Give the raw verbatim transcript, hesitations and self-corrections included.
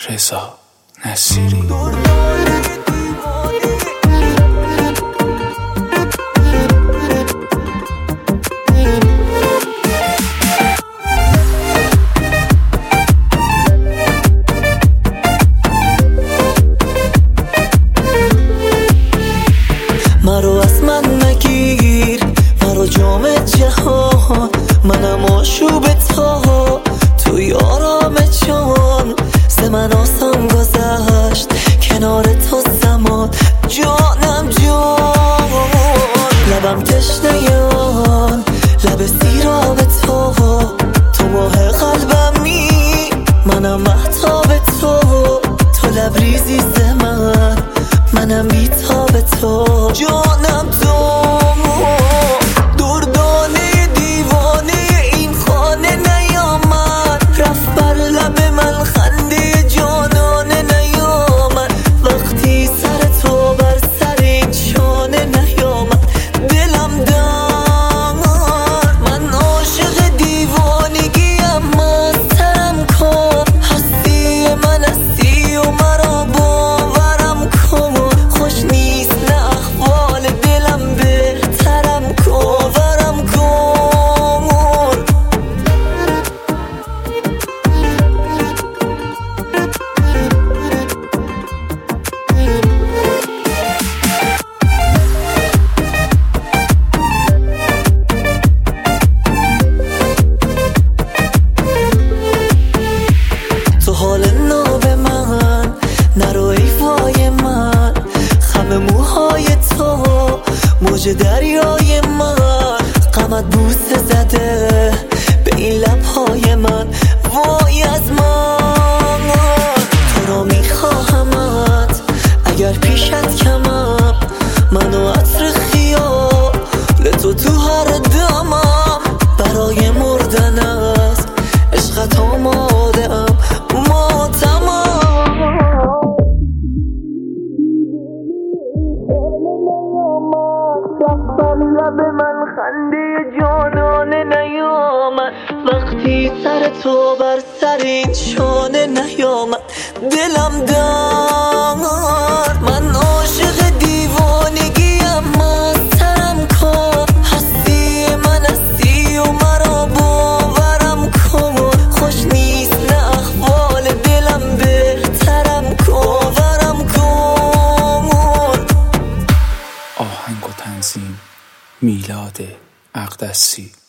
رضا نصیری. مرو از من نگیر، مرو جام جهان، منم آشوب تا توی آرام جان. ز من آسان گذشت کنار تو زمان، جانم جان. لبم تشنه آن لب سیراب تو، تو ماه قلبمی منم مهتاب تو. تو لبریزی ز من، منم بیتاب تو، جانم تو. دردانه دیوانه این خانه نیامد، رفت بر لب من خنده جانانه نیامد. وقتی سر تو بر سر این شانه نیامد، دلم دار. من عاشق دیوانگیم، مستم کن، هستی من هستی و مرا باورم کن. خوش نیست نه احوال دلم، بهترم کن، باورم کن. تو حال ناب من نرو ای وای من، خم موهای تو موج دریای من. غمت بوسه زده به این لبهای من، وای از من. تو را میخواهمت اگر پیشت کمم، منو عطر خیال تو تو هر دمم. برای مردن است عشقت آماده ام، ماتمم. لب من خنده جانانه نیامد، وقتی سر تو بر سر این شانه نیامد، دلم دار. من عاشق دیوانگیم، مستم کن، هستی من هستی و مرا باورم کن. خوش نیست نه احوال دلم، بهترم کن، باورم کن. آهنگ و تنظیم میلاد اقدسی.